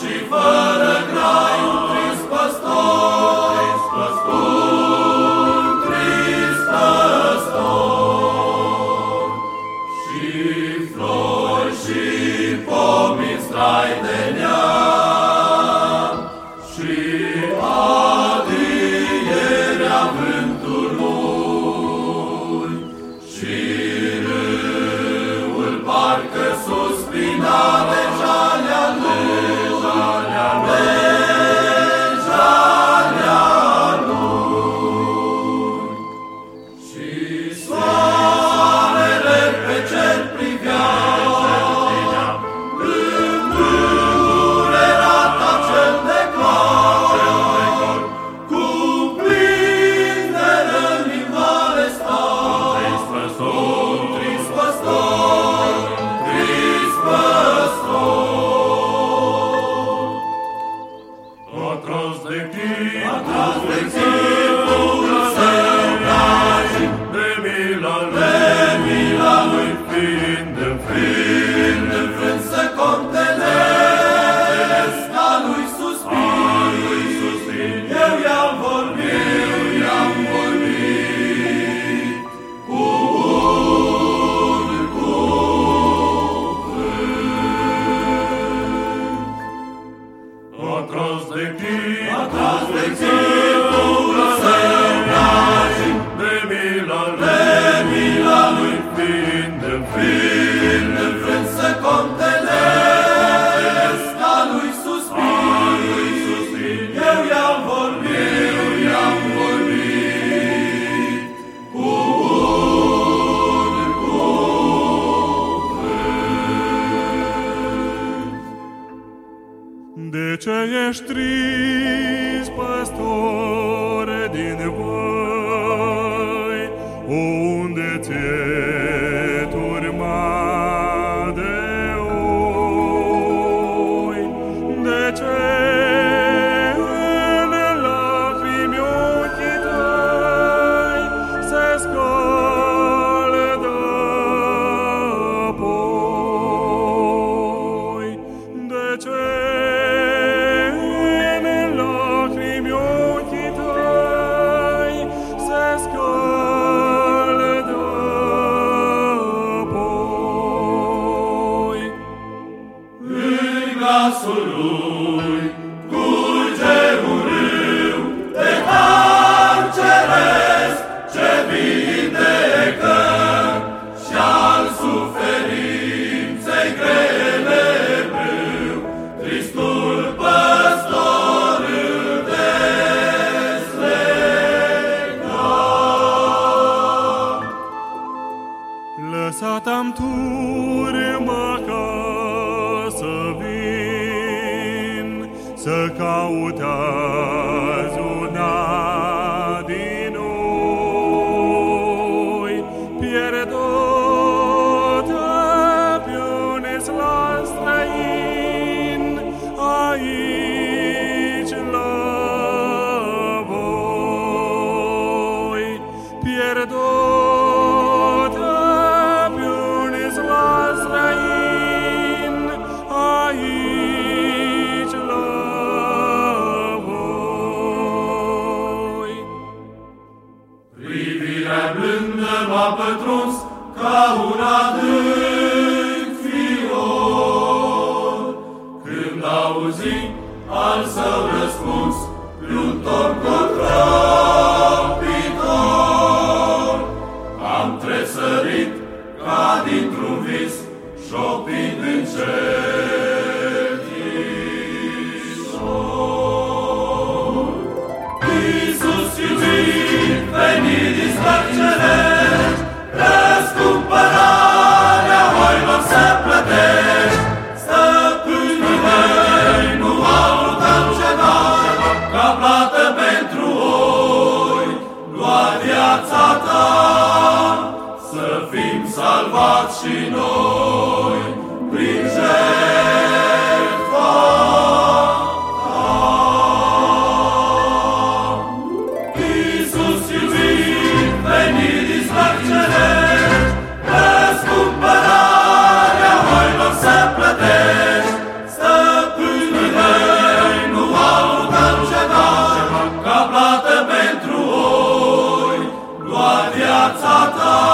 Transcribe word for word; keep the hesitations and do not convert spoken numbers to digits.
și fără grai, un trist păstor, un trist păstor. Și flori și pomi în strai de neam, și adierea vântului, și râul parcă suspina de jalea lui, de jalea lui. Și soarele pe cer privea, îndurerat acel decor, cum plin de răni în vale sta, un trist păstor, un trist păstor. Atras de chip, Atras de chipul său tragic, de mila lui, de mila lui, fiind înfrânt, fiind înfrânt să contenesc, a lui suspin, eu i-am vorbit, eu i-am vorbit, cu un cuvânt. atras de chip, Atras de chipul său tragic, de mila lui, de mila lui, fiind înfrânt, fiind înfrânt să contenesc, a lui suspin, eu i-am vorbit, eu i-am vorbit, cu un cuvânt. De ce ești trist, păstore din văi, unde ți-e turma de oi? De ce în lacrimi ochii tăi se scaldă apoi? De ce în lacrimi ochii tăi se scaldă apoi? În glasul lui curge un râu de har ceresc ce vindecă și-al suferinței grele brâu, tristul păstor îl dezlega. Lăsat-am turma ca să vin, să caut azi una din noi, pierdută pe un islas străin, aici la voi, pierdută pe un islas străin, aici la voi. Privirea blândă m-a pătruns ca un adânc fior, când auzi al său răspuns, un ton contrapitor. Am tresărit ca dintr-un vis, șopind încetișor. Iisus iubit, venit din strări cerești, răscumpărarea oilor să plătești. Stăpânii mei nu au vrut altceva ca plată pentru oi, lua viața ta, să fim salvați și noi prin jertfă. viața ta